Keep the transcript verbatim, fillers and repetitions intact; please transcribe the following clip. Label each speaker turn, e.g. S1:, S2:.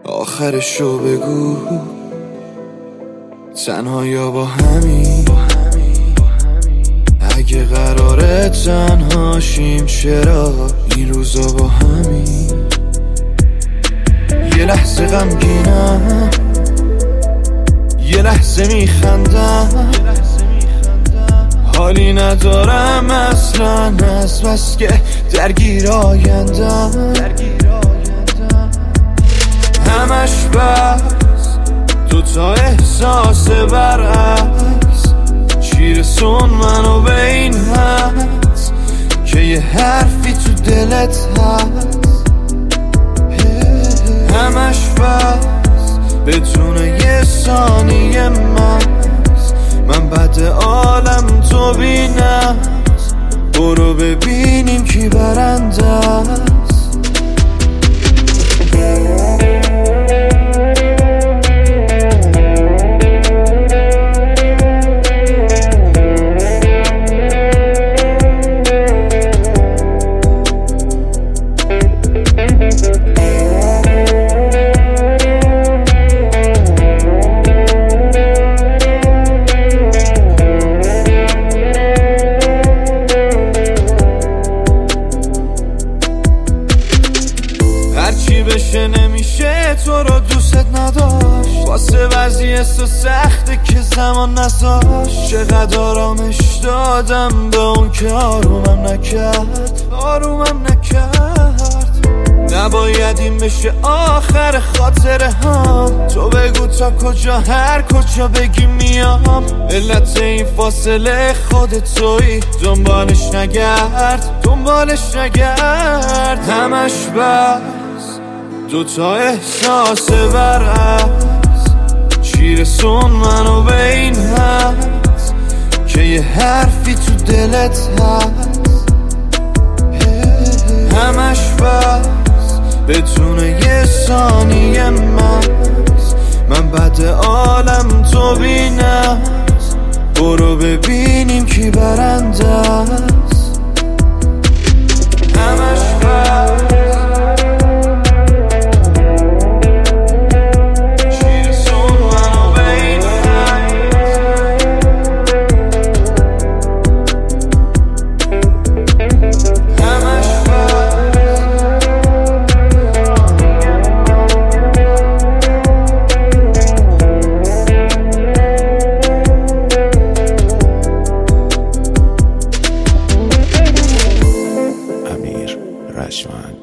S1: آخرشو بگو، تنها یا با همین. اگه قراره تنهاشیم چرا این روزا با همین؟ یه لحظه غمگینم، یه لحظه میخندم، حالی ندارم اصلا از بس که درگیر آیندم. همش بس دوتا احساس برعکس، چی رسون منو به این حد که یه حرفی تو دلت هست. همش بس بدون یه ثانیه مست، من بعد عالم تو بینم. برو ببینیم کی برنده است. هرچی بشه نمیشه تو رو دوست نداشت، واسه وضعیت تو سخته که زمان نذاشت. چقدر آرامش دادم به اون که آرومم نکرد، آرومم نکرد. نباید این بشه آخر خاطره ها، تو بگو تا کجا هر کجا بگی میام. علت این فاصله خود تویی، دنبالش نگرد، دنبالش نگرد. همش بس دوتا احساس برعکس، چی رسون منو به این حد که یه حرفی تو دلت هست. همش بس بدون یه ثانیه مست، من بعد عالم تو بینم. برو ببینیم کی برنده است. همش بس
S2: رجمن.